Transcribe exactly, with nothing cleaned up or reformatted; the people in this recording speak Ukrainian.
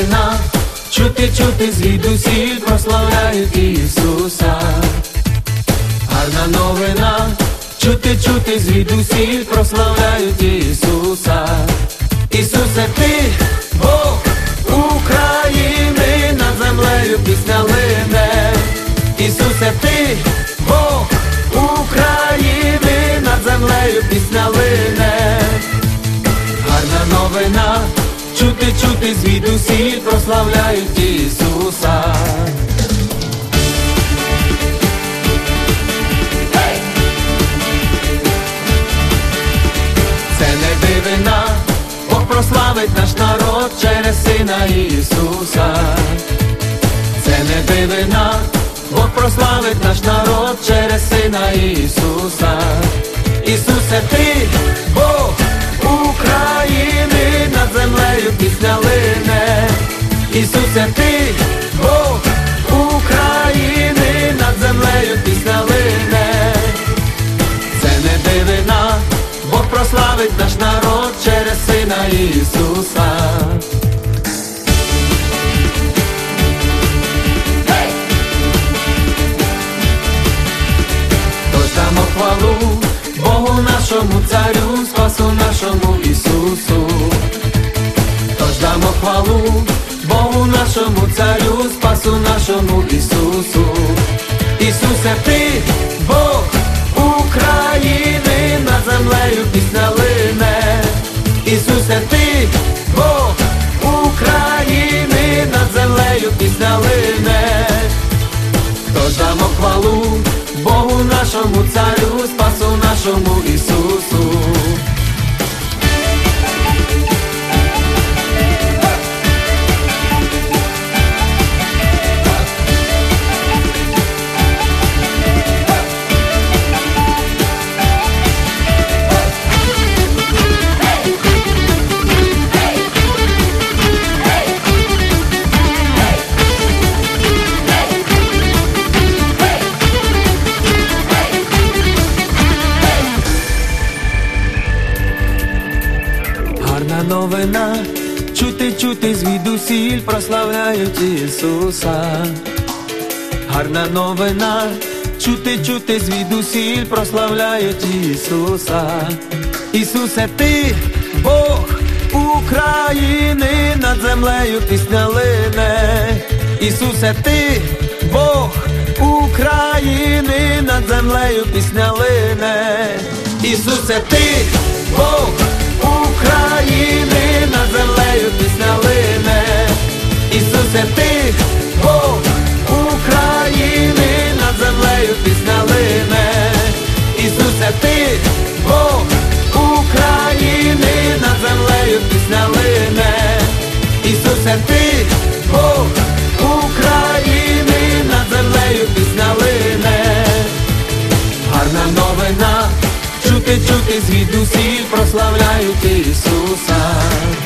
новина, чути, чути звідусіль, прославляють Ісуса. Гарна новина, чути, чути звідусіль, прославляють Ісуса. Ісусе, ти Бог України, над землею пісня лине. Ісусе, ти Бог України, над землею пісня лине. Гарна новина, чути, чути звідусіль, прославляють Ісуса. Це не дивина, Бог прославить наш народ через Сина Ісуса. Це не дивина, Бог прославить наш народ через Сина Ісуса. Ісусе, ти Бог України, над землею пісня лине. Ісусе, ти Бог України, над землею пісня лине. Це не дивина, Бог прославить наш народ через Сина Ісуса. Тож дамо хвалу Богу нашому Царю, Спасу нашому Ісусу. Тож дамо хвалу Богу нашому Царю, Спасу нашому Ісусу. Ісусе, ти Бог України, над землею пісня лине. Ісусе, ти Бог України, над землею пісня лине. Тож дамо хвалу Богу нашому Царю, Спасу нашому Ісусу. Гарна новина, чути, чути звідусіль, прославляють Ісуса. Гарна новина, чути, чути звідусіль, прославляють Ісуса. Ісусе, ти Бог України, над землею пісня лине. Ісусе, ти Бог України, над землею пісня лине. Ісусе, ти Бог України, над землею пісня лине. Ісусе, ти Бог України, над землею пісня лине. Ісусе, ти Бог України, над землею пісня лине. Ісусе, ти Бог України, над землею пісня лине. Гарна новина, чути, чути звідусіль, прославляють Ісуса.